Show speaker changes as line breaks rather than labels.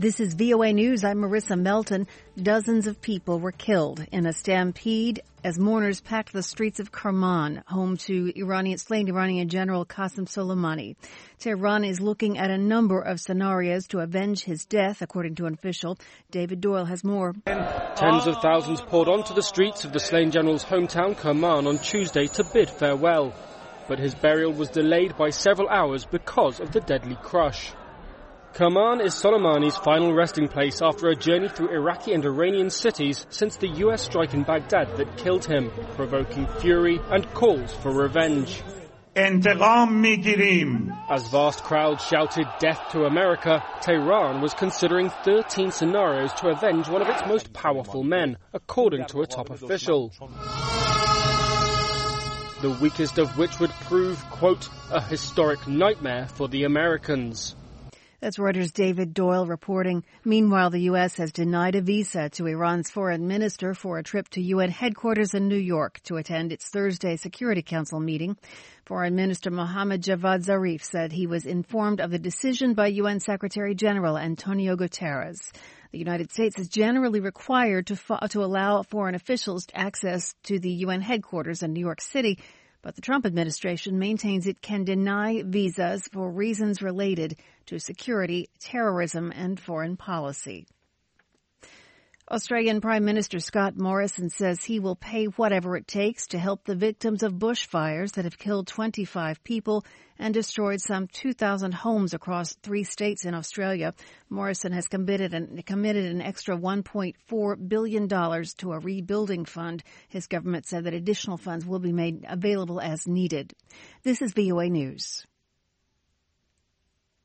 This is VOA News. I'm Marissa Melton. Dozens of people were killed in a stampede as mourners packed the streets of Kerman, home to slain Iranian General Qasem Soleimani. Tehran is looking at a number of scenarios to avenge his death, according to an official. David Doyle has more.
Tens of thousands poured onto the streets of the slain general's hometown, Kerman, on Tuesday to bid farewell. But his burial was delayed by several hours because of the deadly crush. Kerman is Soleimani's final resting place after a journey through Iraqi and Iranian cities since the US strike in Baghdad that killed him, provoking fury and calls for revenge.
انتقام میگیریم.
As vast crowds shouted death to America, Tehran was considering 13 scenarios to avenge one of its most powerful men, according to a top official. The weakest of which would prove, quote, a historic nightmare for the Americans.
That's Reuters' David Doyle reporting. Meanwhile, the U.S. has denied a visa to Iran's foreign minister for a trip to UN headquarters in New York to attend its Thursday Security Council meeting. Foreign Minister Mohammad Javad Zarif said he was informed of the decision by UN Secretary General Antonio Guterres. The United States is generally required to allow foreign officials access to the UN headquarters in New York City, but the Trump administration maintains it can deny visas for reasons related to security, terrorism, and foreign policy. Australian Prime Minister Scott Morrison says he will pay whatever it takes to help the victims of bushfires that have killed 25 people and destroyed some 2,000 homes across 3 states in Australia. Morrison has committed an extra $1.4 billion to a rebuilding fund. His government said that additional funds will be made available as needed. This is VOA News.